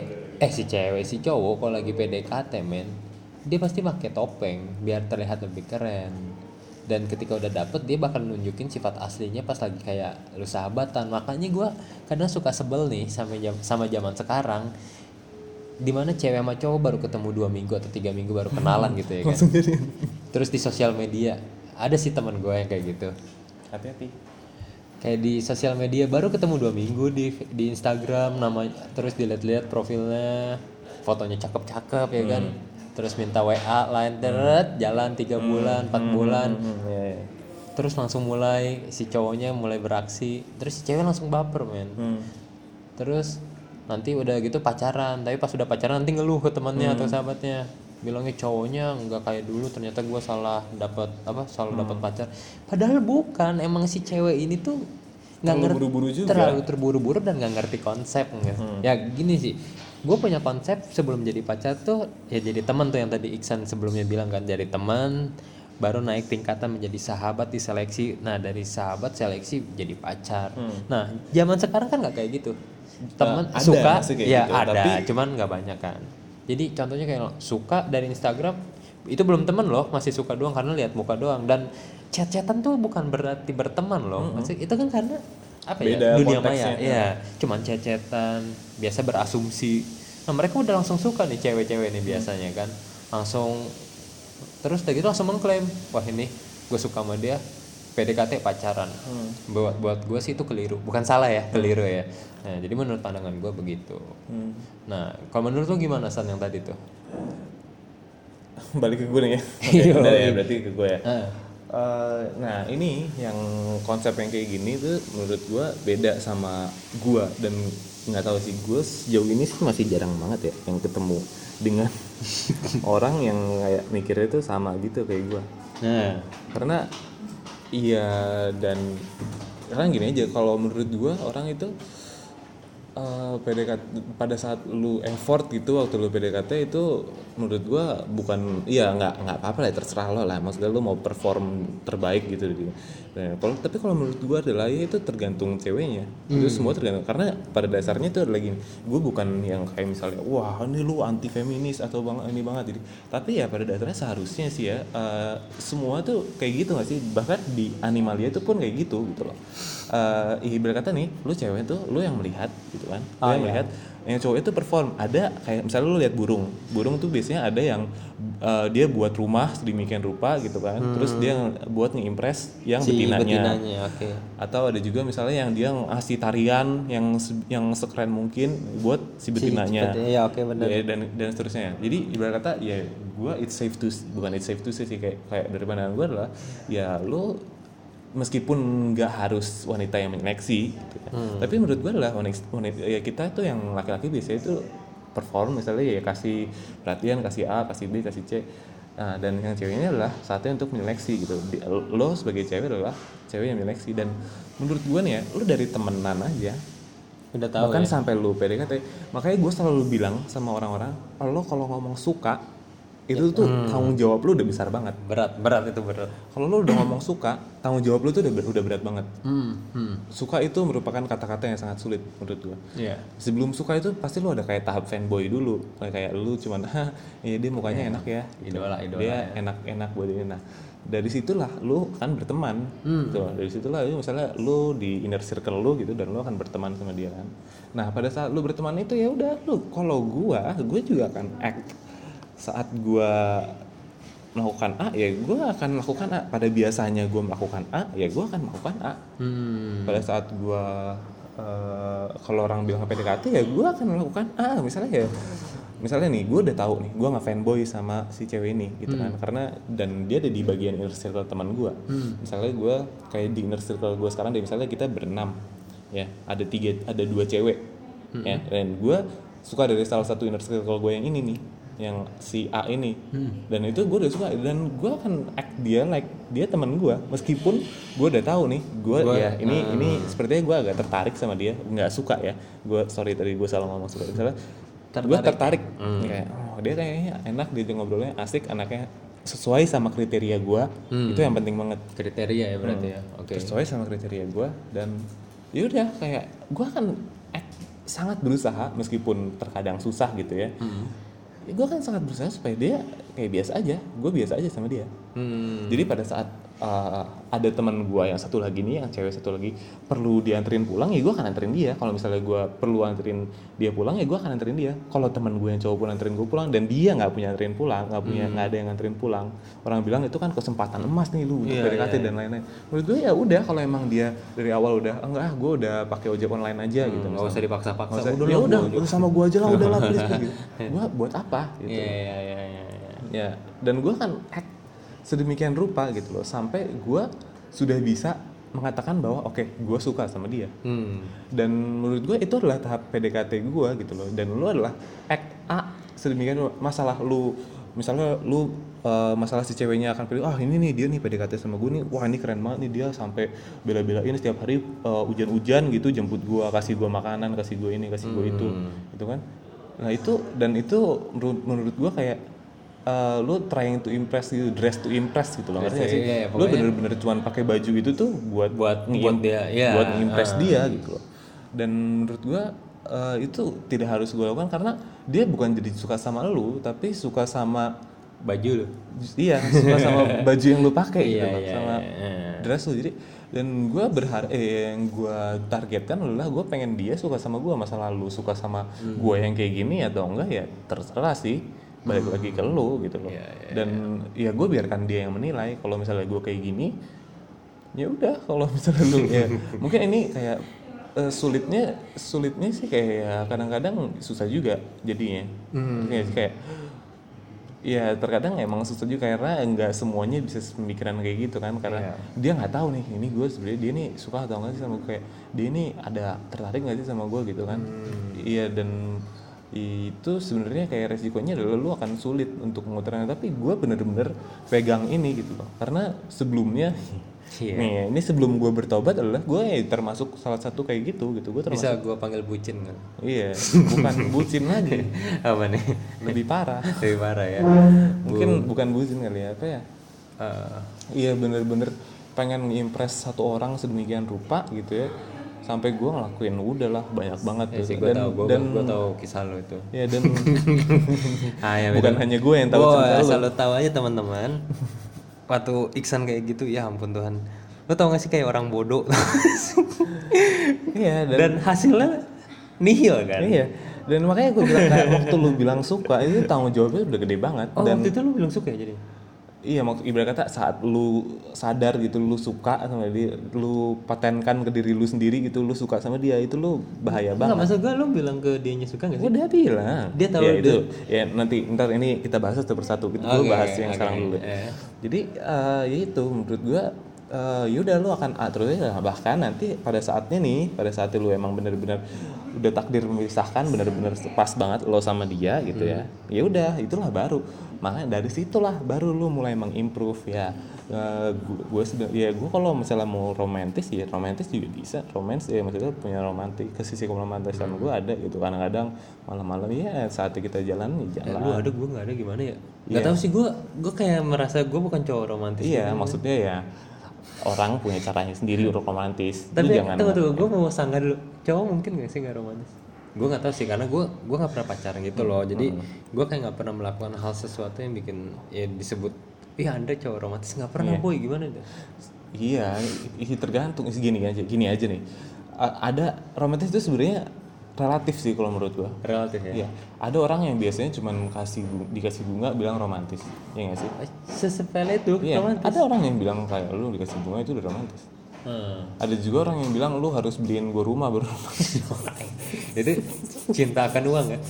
cowok kalau lagi PDKT men, dia pasti pakai topeng biar terlihat lebih keren. Dan ketika udah dapet, dia bakal nunjukin sifat aslinya pas lagi kayak lu sahabatan. Makanya gue kadang suka sebel nih sama zaman sekarang, dimana cewek sama cowok baru ketemu 2 minggu atau 3 minggu baru kenalan gitu ya kan. Terus di sosial media ada sih teman gue yang kayak gitu. Hati-hati. Kayak di sosial media baru ketemu 2 minggu di Instagram, namanya terus dilihat-lihat profilnya, fotonya cakep-cakep ya kan. Terus minta WA lain jalan 3 bulan 4 bulan. Terus langsung mulai si cowoknya mulai beraksi, terus si cewek langsung baper men. Terus nanti udah gitu pacaran, tapi pas udah pacaran nanti ngeluh ke temannya atau sahabatnya, bilangnya cowoknya nggak kayak dulu, ternyata gue salah dapat pacar. Padahal bukan, emang si cewek ini tuh nggak ngerti, terlalu terburu-buru dan nggak ngerti konsep. Ya gini sih, gue punya konsep sebelum jadi pacar tuh ya jadi teman tuh, yang tadi Iksan sebelumnya bilang kan, jadi teman baru naik tingkatan menjadi sahabat, diseleksi, nah dari sahabat seleksi jadi pacar. Nah zaman sekarang kan nggak kayak gitu, teman suka ya gitu, ada tapi cuman nggak banyak kan. Jadi contohnya kayak suka dari Instagram itu belum teman loh, masih suka doang karena lihat muka doang. Dan chat-chatan tuh bukan berarti berteman loh. Maksudnya itu kan karena apa beda, ya, dunia maya ya, cuman chat-chatan biasa berasumsi. Nah mereka udah langsung suka nih cewek-cewek nih biasanya kan, langsung terus udah gitu langsung mengklaim, wah ini gue suka sama dia, PDKT pacaran. Buat gue sih itu keliru, bukan salah ya, keliru ya. Nah jadi menurut pandangan gue begitu. Nah kalau menurut lo gimana San yang tadi tuh? Balik ke gue nih ya. Udah ya, berarti ke gue ya. Nah ini yang konsep yang kayak gini tuh menurut gue beda sama gue, dan nggak tahu sih, gue sejauh ini sih masih jarang banget ya yang ketemu dengan orang yang kayak mikirnya tuh sama gitu kayak gue. Karena iya, dan karena gini aja, kalau menurut gue orang itu PDKT pada saat lu effort gitu waktu lu PDKT itu menurut gua bukan iya nggak apa-apa lah terserah lo lah, maksudnya lu mau perform terbaik gitu. Nah, tapi kalau menurut gua adalah ya itu tergantung ceweknya. Itu semua tergantung, karena pada dasarnya itu lagi gua bukan yang kayak misalnya wah ini lu anti feminis atau ini banget jadi, tapi ya pada dasarnya seharusnya sih ya semua tuh kayak gitu nggak sih, bahkan di Animalia itu pun kayak gitu loh. Ibarat kata nih lu cewek tuh lu yang melihat gitu kan, lu yang melihat, yang cowok itu perform. Ada kayak misalnya lu lihat burung tuh biasanya ada yang dia buat rumah sedemikian rupa gitu kan, terus dia buat ngeimpress yang si betinanya. Okay. Atau ada juga misalnya yang dia ngasih tarian yang sekeren mungkin buat si betinanya. Ya, okay, benar. Ya, dan seterusnya. Jadi ibarat kata ya gue it's safe to say sih kayak dari pandangan gue adalah ya lu meskipun nggak harus wanita yang menyeleksi gitu kan. Tapi menurut gue adalah wanita ya kita tuh yang laki-laki biasanya itu perform misalnya ya kasih perhatian, kasih A, kasih B, kasih C. Nah, dan yang ceweknya adalah saatnya untuk menyeleksi gitu. Lo sebagai cewek adalah cewek yang menyeleksi, dan menurut gue nih ya, lo dari temenan aja udah tahu bahkan ya? Sampai lo PDKT, makanya gue selalu bilang sama orang-orang, lo kalau ngomong suka itu tuh tanggung jawab lu udah besar banget. Berat. Kalau lu udah ngomong suka, tanggung jawab lu tuh udah berat banget. Suka itu merupakan kata-kata yang sangat sulit menurut gua. Sebelum suka itu pasti lu ada kayak tahap fanboy dulu, kayak lu cuman ya dia mukanya enak ya, idola dia enak buat ini. Nah dari situlah lu kan berteman, tuh dari situlah lu misalnya lu di inner circle lu gitu dan lu akan berteman sama dia kan. Nah pada saat lu berteman itu ya udah lu, kalau gue juga akan act saat gue melakukan A ya gue akan melakukan A. Pada biasanya gue melakukan A ya gue akan melakukan A. Pada saat gue kalau orang bilang PDKT ya gue akan melakukan A. Misalnya nih gue udah tahu nih gue nggak fanboy sama si cewek ini gitu kan, karena dan dia ada di bagian inner circle teman gue. Misalnya gue kayak di inner circle gue sekarang deh, misalnya kita berenam ya, ada 2 cewek ya, dan gue suka dari salah satu inner circle gue yang ini nih, yang si A ini, dan itu gue udah suka dan gue akan act dia like dia teman gue, meskipun gue udah tahu nih gue ya ini sepertinya gue agak tertarik sama dia, nggak suka ya gue, sorry tadi gue salah ngomong suka, misalnya gue tertarik kayak dia kayaknya enak, dia ngobrolnya asik, anaknya sesuai sama kriteria gue. Itu yang penting banget, kriteria ya berarti ya. Sesuai sama kriteria gue, dan yaudah kayak gue akan sangat berusaha meskipun terkadang susah gitu ya. Gue kan sangat berusaha supaya dia kayak biasa aja, gue biasa aja sama dia. Jadi pada saat ada teman gue yang satu lagi nih, yang cewek satu lagi perlu dianterin pulang, ya gue akan anterin dia. Kalau misalnya gue perlu anterin dia pulang, ya gue akan anterin dia. Kalau teman gue yang cowok pun anterin gue pulang dan dia nggak punya anterin pulang, nggak ada yang anterin pulang, orang bilang itu kan kesempatan emas nih lu untuk PDKT dan lain-lain. Menurut gue ya udah, kalau emang dia dari awal udah enggak, gue udah pakai ojek online aja gitu, nggak usah dipaksa-paksa. Udah sama gue aja lah, udahlah please gitu. Gue buat apa gitu. Ya, dan gue kan sedemikian rupa gitu loh, sampai gue sudah bisa mengatakan bahwa oke, gue suka sama dia. Dan menurut gue itu adalah tahap PDKT gue gitu loh. Dan lu adalah act A sedemikian masalah lu, misalnya lu masalah si ceweknya akan pilih, ini nih dia nih PDKT sama gue nih, wah ini keren banget nih, dia sampai bela-belain setiap hari hujan-hujan gitu jemput gue, kasih gue makanan, kasih gue ini, kasih gue itu gitu kan. Nah itu, dan itu menurut gue kayak lu trying to impress gitu, dress to impress gitu loh, ngerti gak sih? Lu bener-bener cuman pakai baju itu tuh buat dia, buat nge-impress dia gitu loh. Dan menurut gua itu tidak harus gua lakukan, karena dia bukan jadi suka sama lu, tapi suka sama baju lu. Iya, suka sama baju yang lu pakai gitu loh, sama dress lu. Jadi dan gua berharap yang gua targetkan adalah gua pengen dia suka sama gua. Masalah lu suka sama gua yang kayak gini atau enggak ya terserah sih, balik lagi ke lu gitu loh. Dan ya gue biarkan dia yang menilai. Kalau misalnya gue kayak gini, ya udah. Kalau misalnya lu ya mungkin ini kayak sulitnya sih kayak kadang-kadang susah juga jadinya. Kayak ya terkadang emang susah juga, karena nggak semuanya bisa pemikiran kayak gitu kan, karena dia nggak tahu nih, ini gue sebenarnya dia nih suka atau nggak sih sama gue, kayak dia ini ada tertarik nggak sih sama gue gitu kan. Iya, dan itu sebenarnya kayak resikonya adalah lu akan sulit untuk memutarnya. Tapi gue bener-bener pegang ini gitu loh, karena sebelumnya nih ini sebelum gue bertobat adalah gue termasuk salah satu kayak gitu gue termasuk. Bisa gue panggil bucin kan? Iya, bukan bucin lagi. Apa nih? Lebih parah ya. Mungkin bukan bucin kali ya, apa ya, iya bener-bener pengen ngimpress satu orang sedemikian rupa gitu ya, sampai gue ngelakuin udahlah banyak banget ya, sih, gue tahu kisah lo itu ya. Dan bukan hanya gue yang tahu cerita lo. Asal lo tahu aja teman-teman, waktu Iksan kayak gitu, ya ampun Tuhan, lo tau gak sih kayak orang bodoh. Iya, dan hasilnya nihil kan. Iya, dan makanya gue bilang kayak waktu lu bilang suka itu tanggung jawabnya udah gede banget. Dan waktu itu lu bilang suka ya jadi? Iya, maksud ibarat kata saat lu sadar gitu lu suka sama dia, lu patenkan ke diri lu sendiri gitu, lu suka sama dia, itu lu bahaya banget. Enggak, maksud gue lu bilang ke dianya suka gak sih? Udah bilang. Dia tahu ya, itu. Ya nanti ntar ini kita bahas satu persatu. Kita dulu bahas yang sekarang dulu. Jadi ya itu menurut gue yaudah lu akan terus ya, bahkan nanti pada saatnya nih, pada saat lu emang benar-benar udah takdir memisahkan, benar-benar pas banget lo sama dia gitu ya. Ya udah, itulah baru. Makanya dari situlah baru lu mulai mengimprove ya. Gue kalau misalnya mau romantis juga bisa. Romance ya maksudnya punya romantis, ke sisi keromantisan gue ada gitu. Kadang-kadang malam-malam ya saat kita jalan. Lu ada, gue nggak ada, gimana ya? Nggak tahu sih, gue kayak merasa gue bukan cowok romantis. Iya, maksudnya ya orang punya caranya sendiri untuk romantis. Tapi tunggu, gue mau sanggah dulu. Cowok mungkin nggak sih nggak romantis? Gue nggak tahu sih, karena gue nggak pernah pacaran gitu loh. Jadi gue kayak nggak pernah melakukan hal sesuatu yang bikin ya disebut Anda cowok romantis. Nggak pernah. Boy, gimana itu? Iya, tergantung. Gini aja nih. Ada romantis itu sebenarnya relatif sih kalau menurut gua. Relatif ya? Iya. Ada orang yang biasanya cuma dikasih bunga bilang romantis. Iya nggak sih? Sesepele itu iya. Romantis. Ada orang yang bilang kayak lu dikasih bunga itu udah romantis. Ada juga orang yang bilang lu harus beliin gua rumah baru romantis. Itu cinta akan uang kan?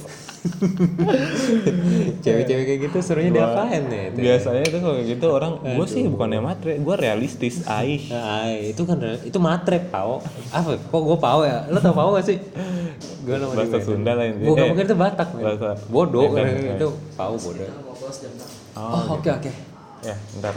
Cewek-cewek kayak gitu serunya diapain nih? Biasanya tuh kalau gitu orang, gue sih bukannya matre, gue realistis. Itu kan itu matre, pao. Apa? Kok gue pao ya? Lo tau pao gak sih? Gue bahasa Sunda lah ini. Bukan, mungkin itu Batak. Bodoh kan itu pao bodoh. Oke. Ya, bentar.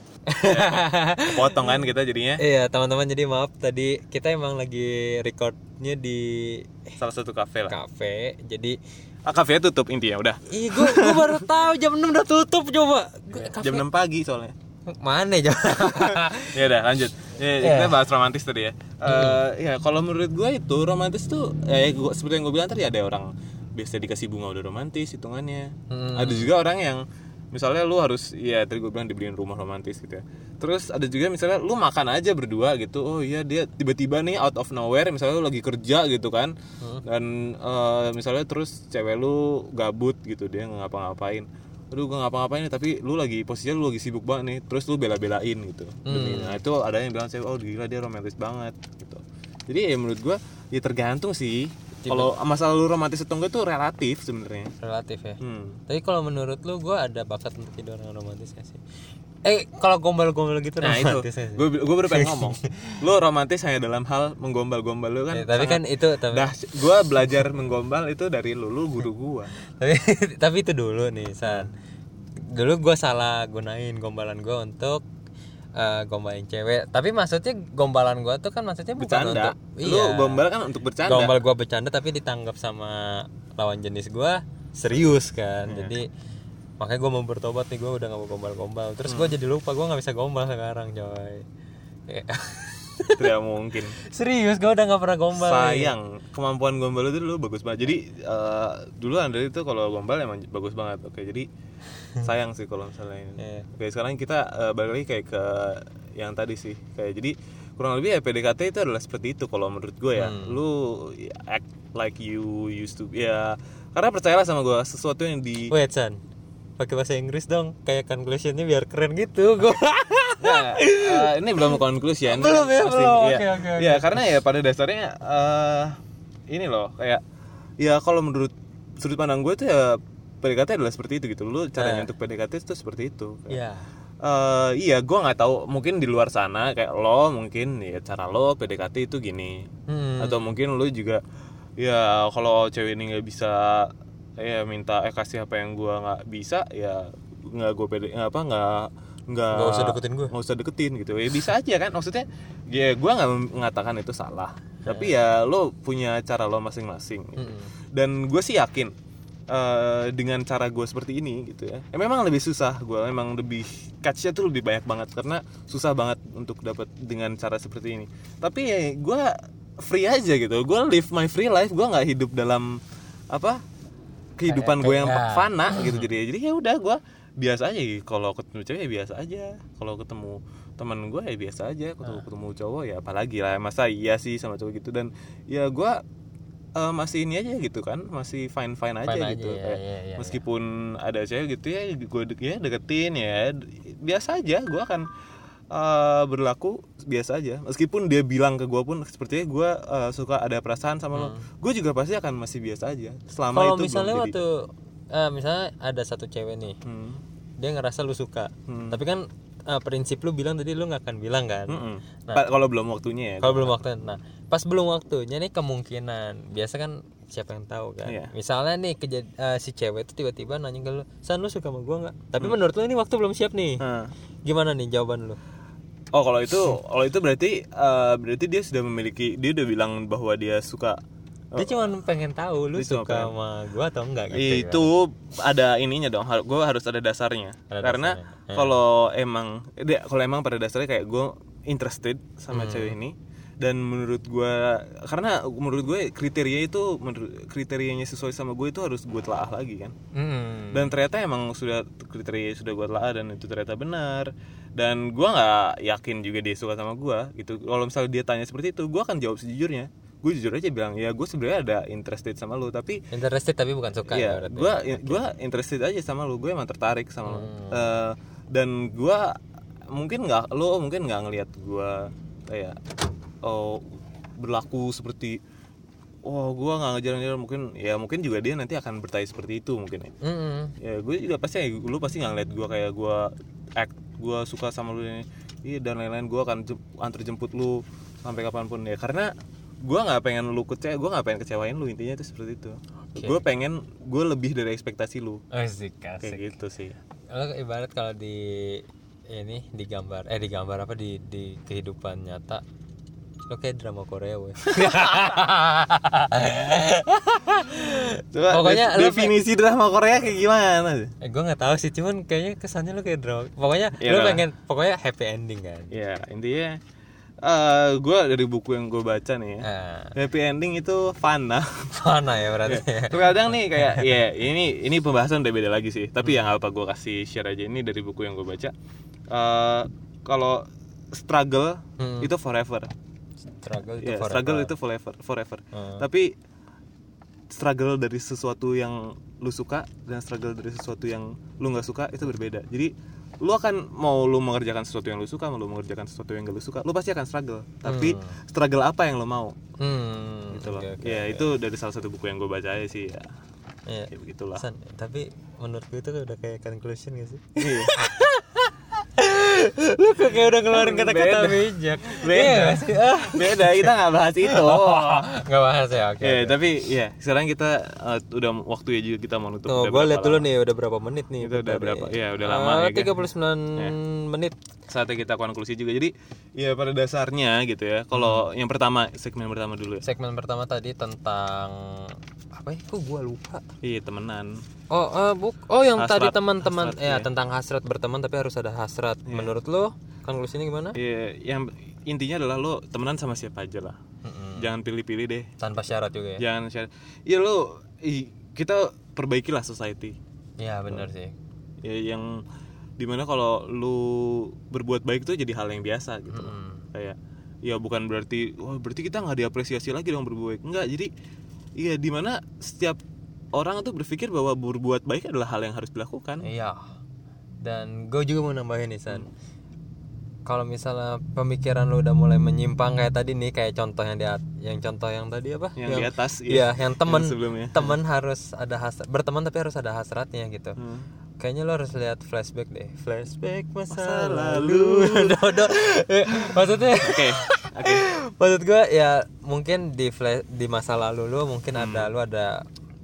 Potong kan kita jadinya. Iya teman-teman, jadi maaf tadi kita emang lagi recordnya di salah satu kafe lah. Jadi kafenya tutup intinya udah. Gue baru tahu jam 6 udah tutup coba. Jam 6 pagi soalnya. Mana jam? Ya udah lanjut. Kita bahas romantis tadi ya. Ya kalau menurut gue itu romantis tuh seperti yang gue bilang tadi, ada orang biasa dikasih bunga udah romantis hitungannya. Ada juga orang yang misalnya lu harus, ya tadi gue bilang dibeliin rumah romantis gitu ya. Terus ada juga misalnya lu makan aja berdua gitu. Oh iya, dia tiba-tiba nih out of nowhere, misalnya lu lagi kerja gitu kan. Dan misalnya terus cewek lu gabut gitu, dia nggak ngapa-ngapain. Aduh gue ngapa-ngapain nih, tapi lu lagi posisinya lu lagi sibuk banget nih. Terus lu bela-belain gitu. Nah itu ada yang bilang cewek, oh gila dia romantis banget gitu. Jadi ya menurut gue ya tergantung sih. Kalau masalah lu romantis atau enggak tuh relatif sebenarnya. Relatif ya. Tapi kalau menurut lu gue ada bakat untuk jadi orang romantis gak sih? Kalau gombal-gombal gitu romantis itu. Gue baru pengen ngomong. Lu romantis hanya dalam hal menggombal-gombal lu kan. Tapi kan itu gue belajar menggombal itu dari lu guru gue. tapi itu dulu nih, San. Dulu gue salah gunain gombalan gue untuk gombalin cewek. Tapi maksudnya gombalan gue tuh kan maksudnya bukan bercanda. Untuk lu gombal kan untuk bercanda. Gombal gue bercanda tapi ditanggap sama lawan jenis gue serius kan. Jadi makanya gue mau bertobat nih, gue udah gak mau gombal-gombal. Terus gue jadi lupa gue gak bisa gombal sekarang coy. Tidak mungkin. Serius, gue udah gak pernah gombal. Sayang, kemampuan gombal itu dulu bagus banget. Jadi dulu Andre itu kalau gombal emang bagus banget. Oke, jadi sayang sih kalau misalnya ini. Oke, sekarang kita balik lagi kayak ke yang tadi sih. Kayak jadi kurang lebih ya PDKT itu adalah seperti itu kalau menurut gue ya. Lu act like you used to. Ya, karena percayalah sama gue, sesuatu yang di Wait, San, pakai bahasa Inggris dong, kayak conclusionnya biar keren gitu. Gue ini belum conclusion. Belum ya, belum. Oke. Ya, karena ya pada dasarnya ini loh, kayak ya kalau menurut sudut pandang gue tuh ya PDKT adalah seperti itu gitu. Lu caranya untuk PDKT itu seperti itu. Iya. Iya, gue nggak tahu. Mungkin di luar sana kayak lo, mungkin ya cara lo PDKT itu gini. Atau mungkin lo juga ya kalau cewek ini nggak bisa ya minta kasih apa yang gue nggak bisa, ya nggak gue pede nggak usah deketin gitu ya, bisa aja kan, maksudnya ya gue nggak mengatakan itu salah, tapi ya lo punya cara lo masing-masing gitu. Dan gue sih yakin dengan cara gue seperti ini gitu ya, memang lebih susah, gue memang lebih catch-nya tuh lebih banyak banget karena susah banget untuk dapat dengan cara seperti ini. Tapi ya gue free aja gitu, gue live my free life, gue nggak hidup dalam kehidupan gue yang fana gitu. Jadi ya udah, gue biasa aja, kalau ketemu cewek ya biasa aja, kalau ketemu teman gue ya biasa aja, ketemu cowok ya apalagi lah, masa iya sih sama cowok gitu. Dan ya gue masih ini aja gitu kan, masih fine aja gitu ya, kayak meskipun ada cewek gitu ya gue deketin ya biasa aja, gue akan berlaku biasa aja, meskipun dia bilang ke gue pun sepertinya gue suka ada perasaan sama lo, gue juga pasti akan masih biasa aja selama kalo itu misalnya belum waktu misalnya ada satu cewek nih, dia ngerasa lu suka, tapi kan prinsip lu bilang tadi lu nggak akan bilang kan. Nah, kalau belum waktunya ya. Kalau belum waktunya, nah pas belum waktunya nih kemungkinan biasa kan siapa yang tahu kan. Misalnya nih si cewek itu tiba-tiba nanya ke lu, "San, lu suka sama gua nggak?" Tapi menurut lu ini waktu belum siap nih. Gimana nih jawaban lu? Oh kalau itu berarti dia sudah udah bilang bahwa dia suka. Dia cuma pengen tahu lu suka sama gue atau enggak gitu. Itu kan ada ininya dong, gue harus ada dasarnya. Karena kalau emang pada dasarnya kayak gue interested sama cewek ini, dan menurut gue kriterianya sesuai sama gue itu harus gue telaah lagi kan. Dan ternyata emang kriterianya sudah gue telaah dan itu ternyata benar. Dan gue nggak yakin juga dia suka sama gue gitu. Kalau misalnya dia tanya seperti itu, gue akan jawab sejujurnya. Gue jujur aja bilang, ya gue sebenarnya ada interested sama lu, tapi bukan suka. Ya gue interested aja sama lu, gue emang tertarik sama lu. Dan gue mungkin nggak ngelihat gue kayak berlaku seperti gue nggak ngejar, mungkin juga dia nanti akan bertanya seperti itu mungkin ya. Ya gue juga lu pasti nggak ngeliat gue kayak gue suka sama lu ini, dan lain-lain. Gue akan antar jemput lu sampai kapanpun ya, karena gue nggak pengen lu gue nggak pengen kecewain lu, intinya itu seperti itu. Gue pengen gue lebih dari ekspektasi lu. Asik. Kayak gitu sih. Kalau ibarat kalau di gambar apa di kehidupan nyata, lo kayak drama Korea weh. Pokoknya definisi drama Korea kayak gimana? Gue nggak tahu sih, cuman kayaknya kesannya lo kayak drama. Pokoknya lo pokoknya happy ending kan. Ya intinya gue dari buku yang gue baca nih ya, happy ending itu fana ya berarti. Terkadang nih kayak ini pembahasan udah beda lagi sih, tapi yang apa gue kasih share aja, ini dari buku yang gue baca. Kalau struggle itu forever. Struggle itu forever. Tapi struggle dari sesuatu yang lu suka dan struggle dari sesuatu yang lu nggak suka itu berbeda. Jadi lu akan lu mengerjakan sesuatu yang lu suka, mau lu mengerjakan sesuatu yang gak lu suka, lu pasti akan struggle. Tapi struggle apa yang lu mau? Gitu loh. Itu dari salah satu buku yang gue baca aja sih ya. Kayak begitulah. Tapi menurut gue itu udah kayak conclusion gak sih? Lu kayak udah ngeluarin kata-kata bijak. Beda, kita nggak bahas itu. Nggak bahas ya, oke. Tapi sekarang kita udah waktunya juga kita mau nutup. Gue lihat dulu nih udah berapa menit nih. Itu udah berapa? Ya udah lama ya. 39 menit. Saatnya kita konklusi juga. Jadi ya pada dasarnya gitu ya. Kalau yang pertama, segmen pertama dulu ya. Segmen pertama tadi tentang apa ya? Kok gue lupa. Temenan. Yang hasrat, tadi teman-teman tentang hasrat berteman tapi harus ada hasrat. Menurut lo konklusinya gimana? Yang intinya adalah lo temenan sama siapa aja lah. Jangan pilih-pilih deh. Tanpa syarat juga ya. Jangan syarat. Kita perbaikilah society. Iya benar sih. Yang dimana kalau lu berbuat baik tuh jadi hal yang biasa gitu. Kayak bukan berarti kita nggak diapresiasi lagi dong berbuat baik. Enggak, jadi dimana setiap orang tuh berpikir bahwa berbuat baik adalah hal yang harus dilakukan. Iya. Dan gue juga mau nambahin nih San. Kalau misalnya pemikiran lu udah mulai menyimpang kayak tadi nih, kayak contoh contoh yang tadi apa? Yang di atas. Iya, yang teman harus ada hasrat, berteman tapi harus ada hasratnya gitu. Kayaknya lo harus lihat flashback deh. Flashback masa lalu. Maksudnya okay. Maksud gue ya mungkin di masa lalu lu mungkin lu ada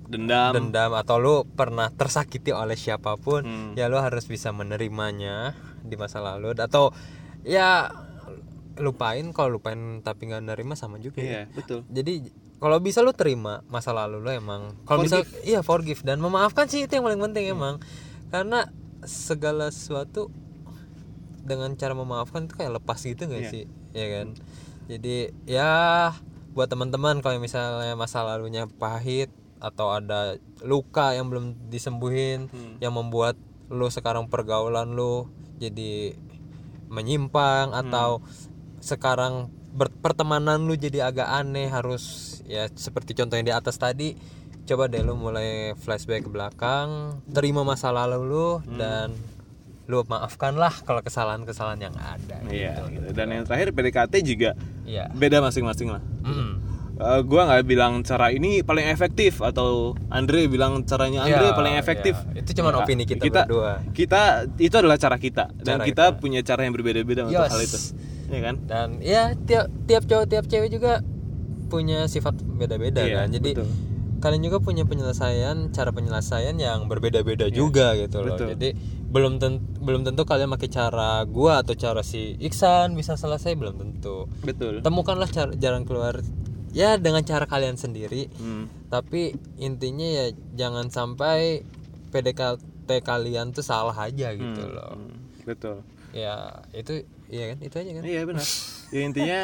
dendam atau lu pernah tersakiti oleh siapapun, ya lu harus bisa menerimanya di masa lalu, atau ya lupain. Kalau lupain tapi nggak nerima sama juga. Iya, betul. Jadi kalau bisa lu terima masa lalu lu, emang kalau bisa forgive dan memaafkan sih, itu yang paling penting emang. Karena segala sesuatu dengan cara memaafkan itu kayak lepas gitu nggak sih, ya kan? Jadi ya buat teman-teman kalau misalnya masa lalunya pahit atau ada luka yang belum disembuhin, yang membuat lu sekarang pergaulan lu jadi menyimpang, atau sekarang pertemanan lu jadi agak aneh, harus ya seperti contoh yang di atas tadi, coba deh lu mulai flashback ke belakang, terima masa lalu lu, dan lu maafkanlah kalau kesalahan-kesalahan yang ada. Gitu. Dan yang terakhir, PDKT juga beda masing-masing lah. Gua nggak bilang cara ini paling efektif, atau Andre bilang caranya Andre paling efektif. Itu cuma opini kita berdua. Kita itu adalah cara kita, dan kita punya cara yang berbeda-beda untuk hal itu, ya kan? Dan ya tiap cowok tiap cewek juga punya sifat beda-beda kan. Jadi kalian juga punya cara penyelesaian yang berbeda-beda juga gitu loh. Jadi belum tentu kalian pakai cara gua atau cara si Iksan bisa selesai, belum tentu. Betul. Temukanlah jalan keluar ya dengan cara kalian sendiri. Tapi intinya ya jangan sampai PDKT kalian tuh salah aja gitu loh. Betul. Ya itu iya kan, itu aja kan. Iya benar. Ya intinya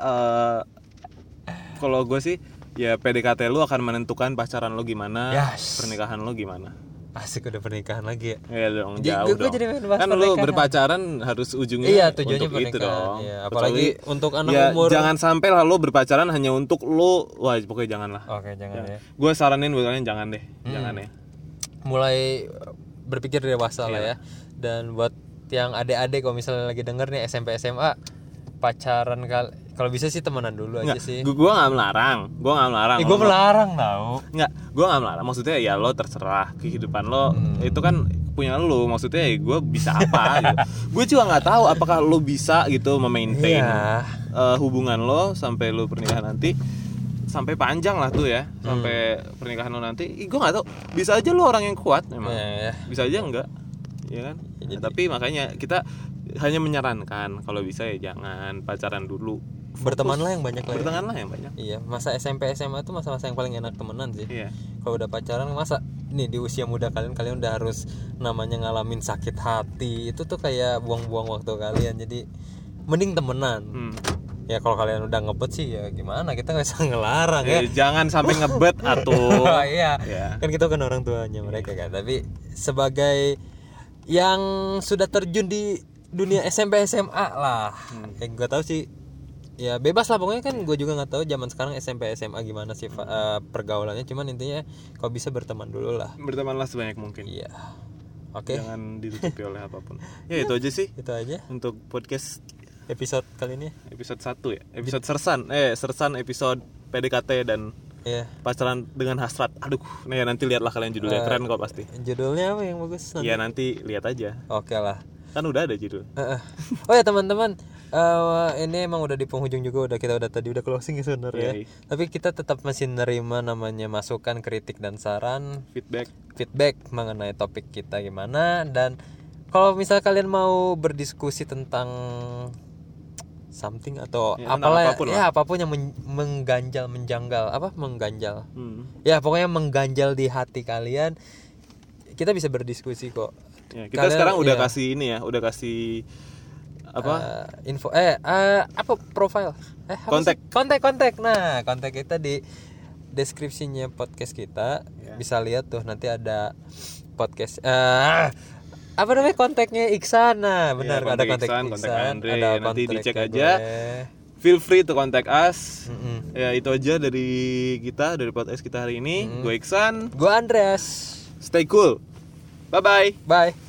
kalau gue sih ya PDKT lu akan menentukan pacaran lu gimana, pernikahan lu gimana. Asik, udah pernikahan lagi ya? Iya dong, jauh dong. Kan lu berpacaran harus ujungnya tujuannya untuk itu dong. Iya, apalagi untuk anak umur. Jangan sampai lu berpacaran hanya untuk lu, wah pokoknya jangan lah. Oke, jangan ya. Gue saranin buat kalian jangan deh, jangan ya. Mulai berpikir dewasa lah ya. Dan buat yang adik-adik kalau misalnya lagi denger nih SMP SMA, pacaran kalau bisa sih temenan dulu aja sih. Gue nggak melarang. Gue melarang tau. Gue nggak melarang. Maksudnya ya lo terserah kehidupan lo. Itu kan punya lo. Maksudnya ya gue bisa apa gitu. Gue juga nggak tahu apakah lo bisa gitu memaintain hubungan lo sampai lo pernikahan nanti, sampai panjang lah tuh ya, sampai pernikahan lo nanti. Gue nggak tahu. Bisa aja lo orang yang kuat memang. Bisa aja enggak. Ya kan. Tapi makanya kita hanya menyarankan kalau bisa ya jangan pacaran dulu. Bertemanlah yang banyak lah. Bertemanlah yang banyak. Iya, masa SMP SMA itu masa-masa yang paling enak temenan sih. Iya. Kalau udah pacaran, masa nih di usia muda kalian udah harus namanya ngalamin sakit hati. Itu tuh kayak buang-buang waktu kalian. Jadi mending temenan. Ya kalau kalian udah ngebet sih ya gimana, kita nggak bisa ngelarang ya. Jangan sampai ngebet atuh. Iya. Kan kita kan orang tuanya mereka kan. Tapi sebagai yang sudah terjun di dunia SMP SMA lah, yang gue tahu sih ya bebas lah pokoknya. Kan gue juga nggak tahu zaman sekarang SMP SMA gimana sih pergaulannya, cuman intinya kalau bisa berteman dulu lah. Bertemanlah sebanyak mungkin. Iya. Oke. Jangan ditutupi oleh apapun. Ya itu aja sih. Itu aja untuk podcast episode kali ini. Episode 1 ya. Episode sersan episode PDKT dan pacaran dengan hasrat. Aduh, nih nanti lihatlah kalian judulnya, keren kok pasti. Judulnya apa yang bagus nanti? Ya nanti lihat aja. Oke lah. Kan udah ada judul. Oh ya teman-teman, ini emang udah di penghujung juga, kita udah closing sebenarnya. Tapi kita tetap masih nerima namanya masukan, kritik dan saran, feedback mengenai topik kita gimana. Dan kalau misal kalian mau berdiskusi tentang something atau apapun yang mengganjal. Ya pokoknya mengganjal di hati kalian, kita bisa berdiskusi kok. Ya, kita kalian, sekarang udah kasih ini ya, udah kasih apa? Info profile. Kontak. Nah, kontak kita di deskripsinya podcast kita. Bisa lihat tuh, nanti ada podcast apa namanya, kontaknya Iksan. Nah, benar, ada kontak Iksan, Andre, ada nanti dicek aja. Feel free to contact us. Ya itu aja dari kita, dari podcast kita hari ini. Gue Iksan, gue Andreas. Stay cool. Bye.